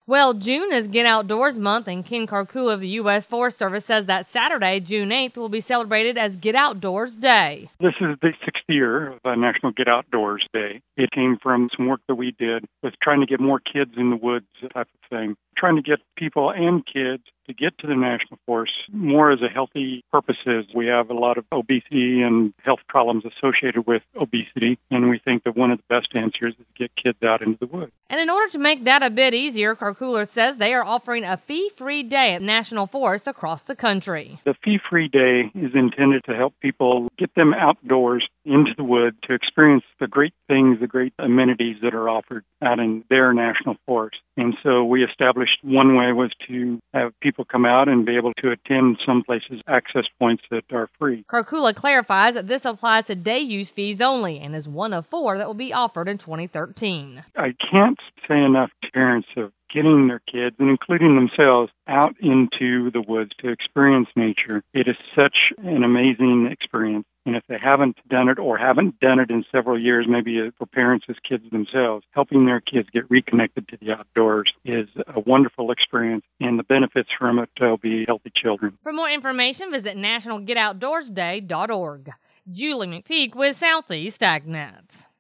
Well, June is Get Outdoors Month, and Ken Karkula of the U.S. Forest Service says that Saturday, June 8th, will be celebrated as Get Outdoors Day. This is the sixth year of National Get Outdoors Day. It came from some work that we did with trying to get more kids in the woods, type of thing. Trying to get people and kids to get to the national forest more as a healthy purposes. We have a lot of obesity and health problems associated with obesity, and we think that one of the best answers is to get kids out into the woods. And in order to make that a bit easier, Karkula says they are offering a fee-free day at national forests across the country. The fee-free day is intended to help people get them outdoors into the woods to experience the great things, the great amenities that are offered out in their national forest. And so we established one way was to have people come out and be able to attend some places, access points that are free. Karkula clarifies that this applies to day use fees only and is one of 4 that will be offered in 2013. I can't say enough to parents of getting their kids, and including themselves, out into the woods to experience nature. It is such an amazing experience. And if they haven't done it or haven't done it in several years, maybe for parents as kids themselves, helping their kids get reconnected to the outdoors is a wonderful experience, and the benefits from it will be healthy children. For more information, visit nationalgetoutdoorsday.org. Julie McPeak with Southeast AgNet.